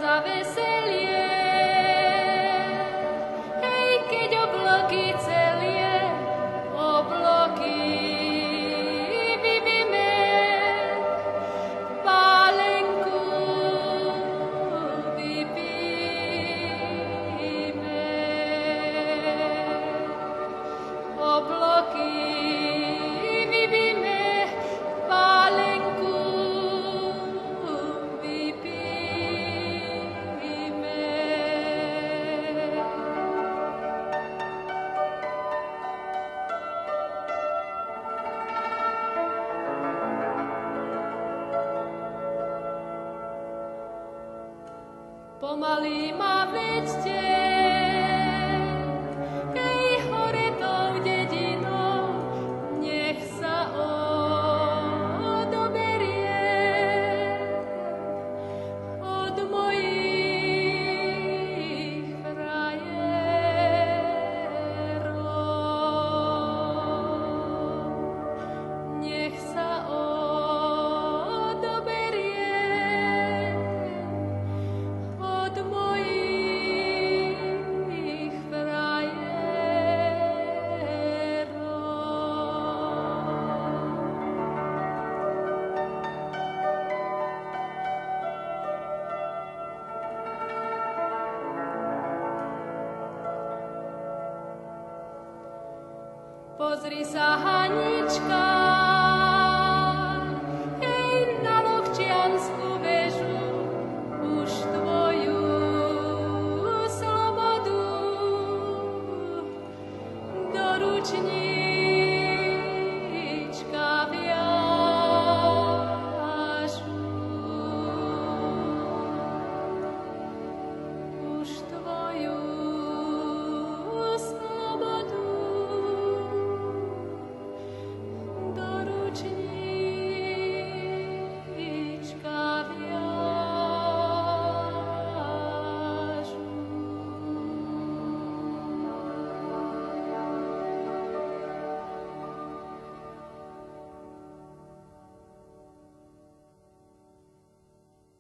sa veselie. Hej, keď obloky celie, obloky vyvíme, pálenku vypíme. Obloky vyvíme, pálenku vypíme. Pomaly ma vedzte, hej, hore tou dedinou, nech sa odoberie od mojich frajerov. Nech sa odoberie od mojich frajerov. Pozri sa,